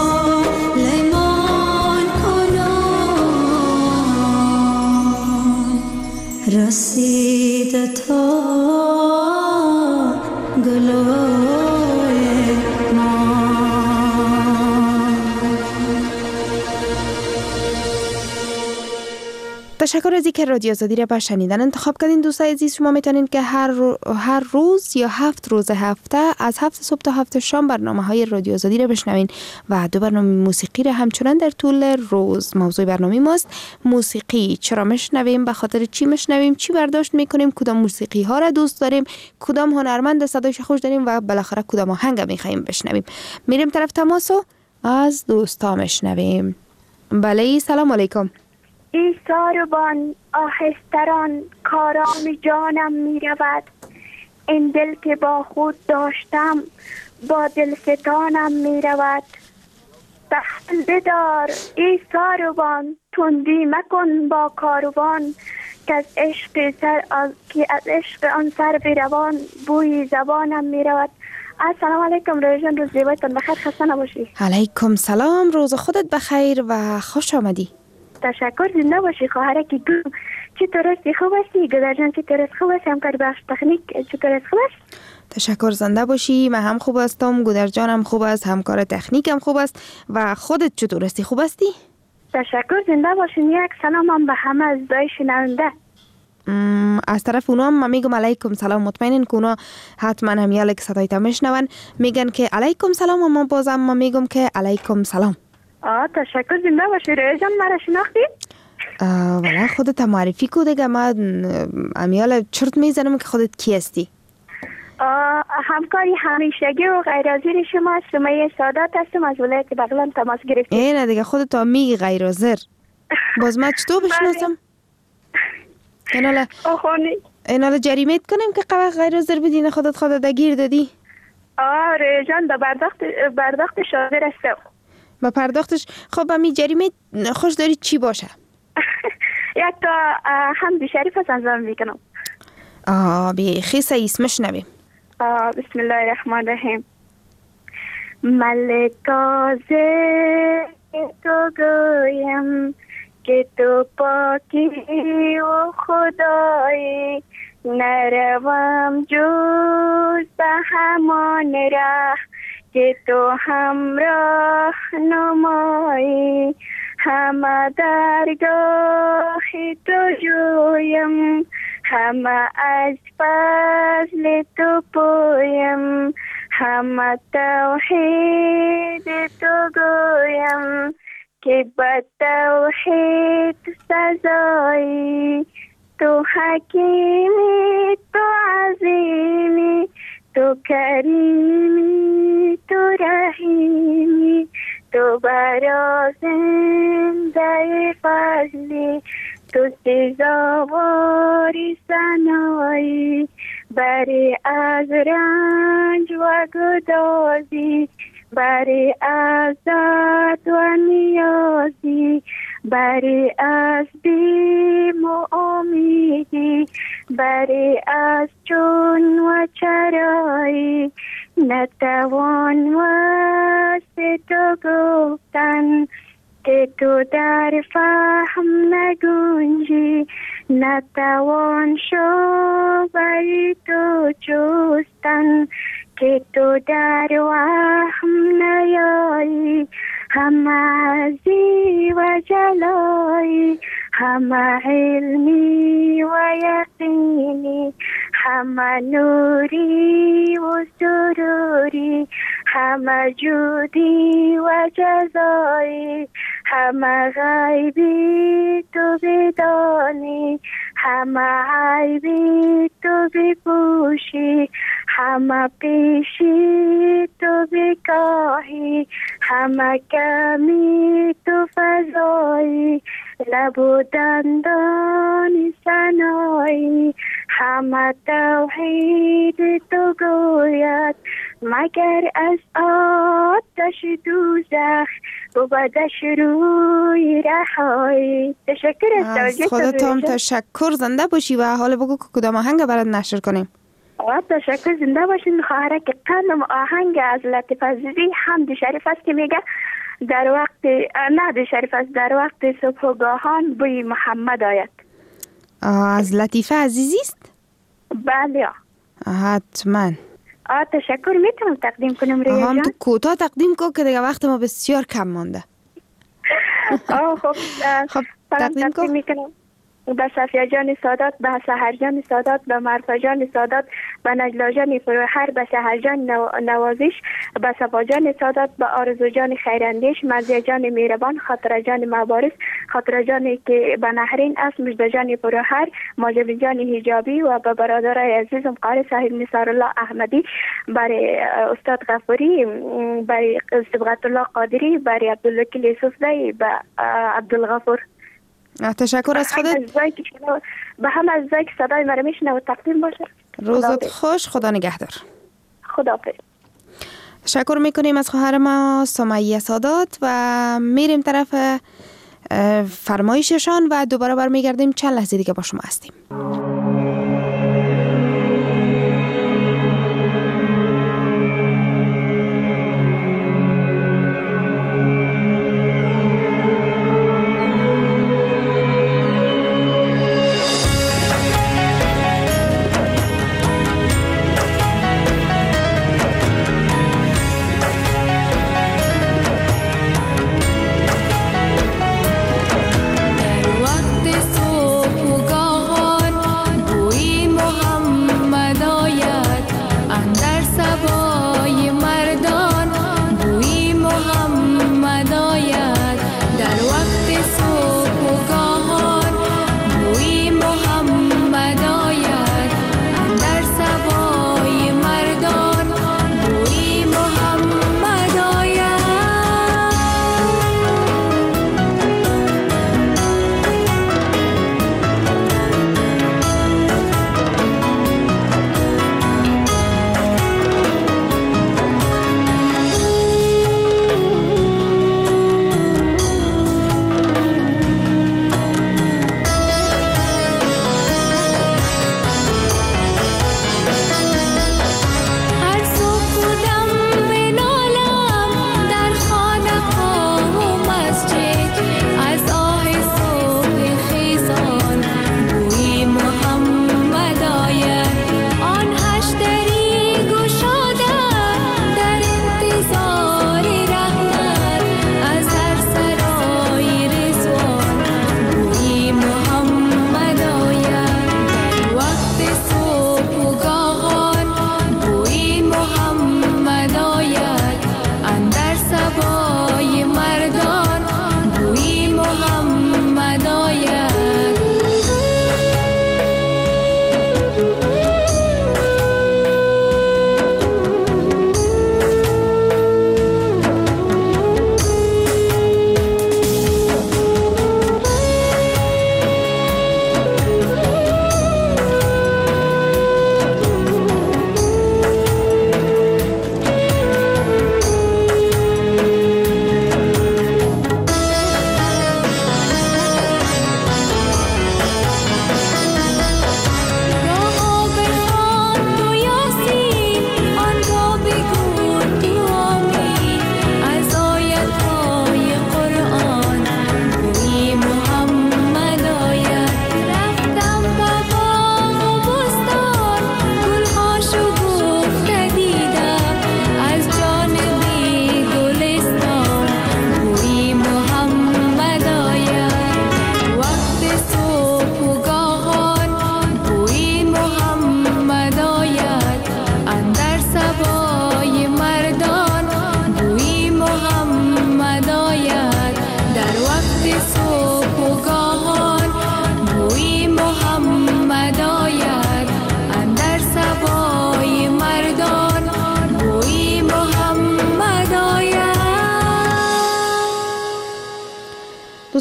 ظالمان کنون رسیده تا گلوی ما. تشکر از اینکه رادیو آزادی را به شنیدن انتخاب کردین. دوستای عزیز، شما میتونین که هر رو... هر روز یا هفت روز هفته از هفت صبح تا هفت شام برنامه های رادیو آزادی را بشنوین و دو برنامه موسیقی را همچنان در طول روز. موضوع برنامه ماست موسیقی. چرا میشنویم، به خاطر چی میشنویم، چی برداشت میکنیم، کدام موسیقی ها را دوست داریم، کدام هنرمند صدایش خوش داریم و بالاخره کدام آهنگ میخوایم بشنویم. میریم طرف تماسو از دوستا میشنویم. بله، سلام علیکم. ای ساربان آهستران کارام جانم می رود. این دل که با خود داشتم با دل ستانم می رود. تحمل بدار ای ساربان تندی مکن با کاروان که از عشق سر از که از عشق آن سر بروان بوی زبانم می رود. السلام علیکم روژان، روز زیبایتان بخیر، خسته نباشی. علیکم سلام، روز خودت بخیر و خوش آمدی. تشکر، زنده باشی خواهرکی گل. چطور هستی؟ خوب هستی؟ گدر جان چطور است؟ خوب هستی؟ همکار بخش تکنیک چطور است؟ خوب است؟ تشکر، زنده باشی. من هم خوب هستم، گدر جانم خوب است، همکار تکنیکم خوب است. و خودت چطور هستی؟ خوب هستی؟ تشکر، زنده باشین. یک سلام هم به همه از دای شنونده. از طرف اونا هم من میگم علیکم سلام. مطمئنین که اونا حتما هم یالک صدایت میشنون، میگن که علیکم سلام و ما بازم من میگم که علیکم سلام. آه تشکر، زنده باشی. ریجان مرا شناختی؟ والا خودت معرفی کو دیگه. من امیال چرت میزنم که خودت کی هستی. همکاری همیشگی و غیر حاضر شما سمیه سادات هستم، از ولایت بغلان تماس گرفتیم. اینه دیگه، خودت میگی غیر حاضر، باز من چطور بشناسم؟ اینالا اینالا جریمت کنیم که قوه غیر حاضر بدین خودت خودت دگیر دادی. آره جان، دا برداخت برداخت شاده رسته با پرداختش. خب امی جریمه خوش داری چی باشه؟ یک تا حمد شریف از انجام میکنم. آه بی خیسه اسمش نبیم. بسم الله الرحمن الرحیم. ملکازه تو گویم که تو پاکی و خدایی، نروم جز به همان ره که تو همراه نمایی. همه درگاه تو جویم، همه از فضل تو پویم، همه توحید تو گویم که به توحید سزایی. تو حکیمی، تو عظیمی، تو کریمی، تو رحیمی، تو برا زنده فضلی، تو سزاواری ثنایی. بری از رنج و گدازی، بری از درد و نیازی، بری از بیم و امیدی، بری از چون و چرایی. نتوان واسه تو گفتن که تو در فهم نگنجی، نتوان شبری تو جستن که تو در وهم نیایی. همه عزی و جلایی، همه علمی و یقینی، همه نوری و سروری، همه جودی و جزایی، همه غیبی تو بدانی، همه عیبی تو بپوشی، همه پیشی تو بکاهی، همه کمی تو فضایی، لب و دندان سنایی، همه توحید تو گوید مگر از آتش دوزخ بودش روی رهایی. تشکر از خودتون تشکر. زنده باشی و حالا بگو که کدام آهنگ برات نشر کنیم. تشکر. زنده باشین. خواهره که تنم آهنگ از لطیف عزیزی حمد شریف است که میگه در وقت نه شریف است در وقت صبحگاهان بوی محمد آید. از لطیفه عزیزی است؟ بله حتما. آه تشکر. میتونم تقدیم کنم ریاض جان؟ هم تو کوتاه تقدیم کن که دیگه وقت ما بسیار کم مانده. آه خب خب تقدیم کن. میکنم به صفیه جان سادات، به سحر جان سادات، به مرفا جان سادات، به نجلا جان فروهر، به سحر جان نوازش، به صفا جان سادات، به آرزو جان خیراندیش، مزیه جان میربان، خاطر جان مبارز، خاطر جانی که به نهرین است، مجد جان فروهر، ماجب جان حجابی و به برادرای عزیزم قاری صاحب نصار الله احمدی، برای استاد غفوری، برای صبغت الله قادری، برای عبدالوکیل یوسفزی، به عبدالغفور. تشکر از خودت. به هم از زایی که صدای مرا میشنه و تقدیم باشه. روزت خوش. خدا نگهدار. خداحافظ. تشکر میکنیم از خواهر ما سمیه سادات و میریم طرف فرمایششان و دوباره برمیگردیم. چند لحظه دیگه با شما هستیم.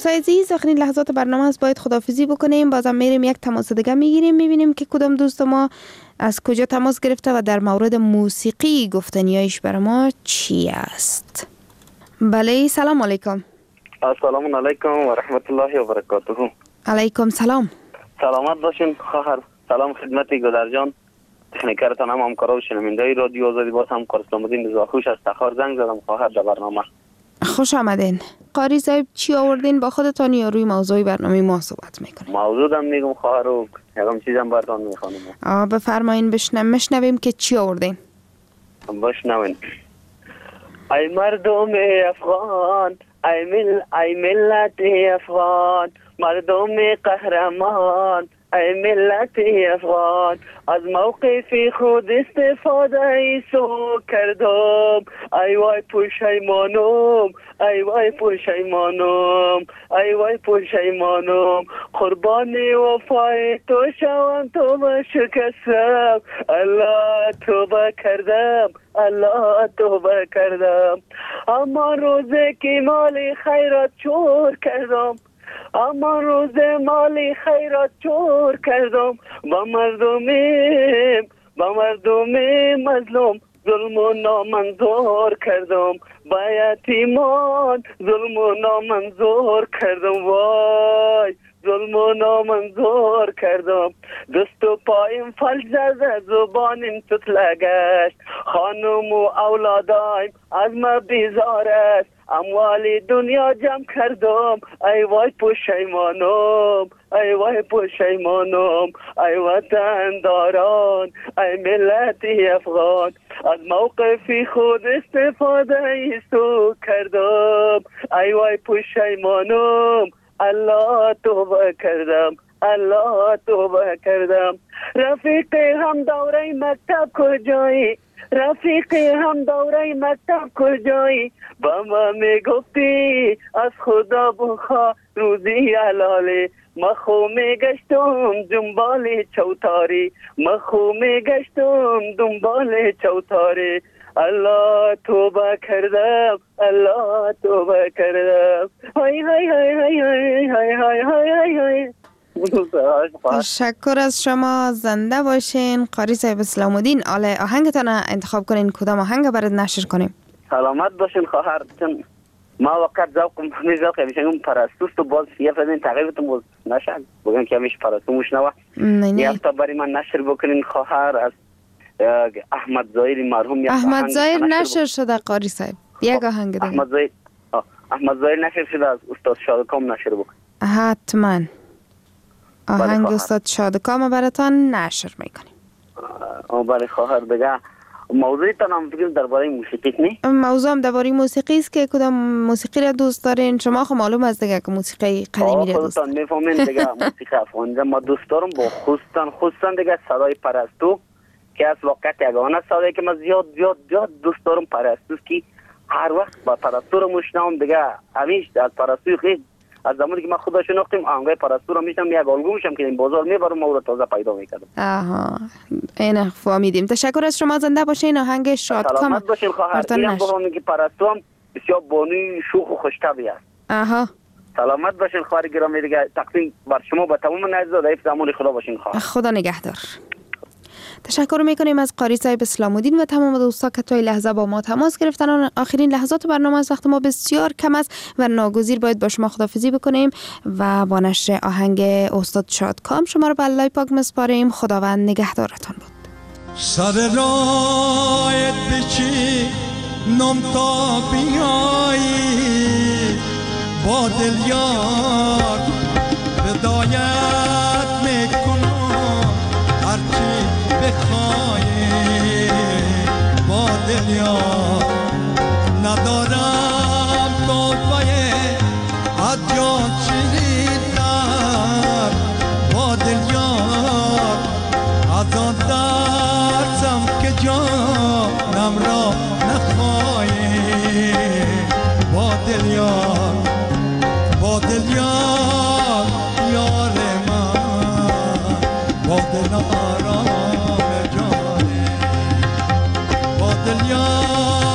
دوستای عزیز، آخرین لحظات برنامه است، باید خداحافظی بکنیم. بازم میریم یک تماس دیگه میگیریم، میبینیم که کدام دوست ما از کجا تماس گرفته و در مورد موسیقی گفتنیایش بر ما چی است. بله، سلام علیکم. السلام علیکم و رحمت الله و برکاته. علیکم سلام. سلامت باشین خواهر. سلام خدمت گودر جان، تکنیکرتان، هم همکارا و شنونده‌های رادیو آزادی. باز هم کار اسلام الدین رضاخوش از تخار زنگ زدم خواهر در برنامه. خوش آمدین. قاری صاحب چی آوردین با خودتان یا روی موضوع برنامه ما صحبت میکنیم؟ موضوع دم میگم خواهر و یکم چیزم براتون میخوانم. آ بفرمایین بشنویم مشنویم که چی آوردین. بشنوین. ای مردم افغان، ای مل ای ملت افغان، مردم قهرمان، ای ملت افغان، از موقف خود استفاده ایسو کردم. ای وای پشیمانم، ای وای پشیمانم، ای وای پشیمانم، قربان وفای تو شوم، تو شکستم، الله توبه کردم، الله توبه کردم. اما روزی که مال خیرات چور کردم، اما روز مالی خیرات چور کردم، با مردمی با مردمی مظلوم ظلم و نامنظور کردم، با یتیمان ظلم و نامنظور کردم، وای ظلم و نامنظور کردم. دست و پایم فلج زده، زبانم تتله گشت، خانم و اولادایم از ما بیزار است، اموال دنیا جمع کردم، ای وای پشیمانم، ای وای پشیمانم، ای وطن داران، ای ملت افغان، از موقف خود استفاده ایستو کردم، ای وای پشیمانم، الله توبه کردم، الله توبه کردم. رفیق هم دوره مکتب کجایی، رفیق هم دوره مکتب کجایی، با ما میگفتی از خدا بخوا روزی حلاله، ما خو میگشتم دنبال چوتاری، ما خو میگشتم دنبال چوتاری، الله توبه کردم، الله توبه کردم. های های های های های های های های های. تشکر از شما، زنده باشین. قاری صاحب اسلام الدین، آله آهنگتان انتخاب کنین، کدام آهنگ برات نشر کنیم؟ سلامت باشین خواهر. چون ما وقت ذوقم همین ذوق میشم پرستوست و باز یه فدین تقریبتون باز نشد بگن که همیشه پرستو مشنوه. یه هفته برای من نشر بکنین خواهر از احمد ظاهر مرحوم. احمد ظاهر نشر شده قاری صاحب، یک آهنگ دیگه. احمد ظاهر احمد ظاهر نشر شده، از استاد شادکام نشر بکن. حتما آهنگ استاد شادکام براتان نشر میکنیم. آه بله خواهر. دیگه موضوعی تنم فکر درباره موسیقی نه؟ موضوع هم درباره موسیقی است که کدام موسیقی را دوست دارین؟ شما خب معلوم است دیگه که موسیقی قدیمی را دوست دارین. میفهمین دیگه موسیقی افغانی ما دوست دارم، با خصوصا خصوصا دیگه صدای پرستو که از واقعیت یگانه صدایی که من زیاد زیاد زیاد دوست دارم پرستو، که هر وقت با پرستو رو میشنوم دیگه همیشه از پرستو خیلی از زمانی که من خدا شناختم آهنگای پرستو رو میشنم، یک الگو میشم که این بازار میبرم و تازه پیدا میکردم. آها این فهمیدیم. تشکر از شما، زنده باشین. آهنگ شادکام سلامت باشین خواهر. اینم بگم که پرستو هم بسیار بانوی شوخ و خوشطبعی است. آها سلامت باشین خواهر گرامی. دیگه تقدیم بر شما با تمام نزد ضعیف زمان خدا باشین خواهر. خدا نگهدار. تشکر میکنیم از قاری صاحب اسلام الدین و تمام دوستا که تا این لحظه با ما تماس گرفتن. آخرین لحظات برنامه از وقت ما بسیار کم است و ناگزیر باید با شما خداحافظی بکنیم و با نشر آهنگ استاد شادکام شما رو به الله پاک مسپاریم. خداوند نگهدارتان بود. سر رایت بچی نم تا بیایی، با دل یار بدایت میکنم، هرچی بخوایی با دل یار، ندارم توفه از جان چیزیدم، با دل یار از آن درسم که جانم را نخواهی، با دل یار با دل یار یار من، با دل آرام جانه، با دل یار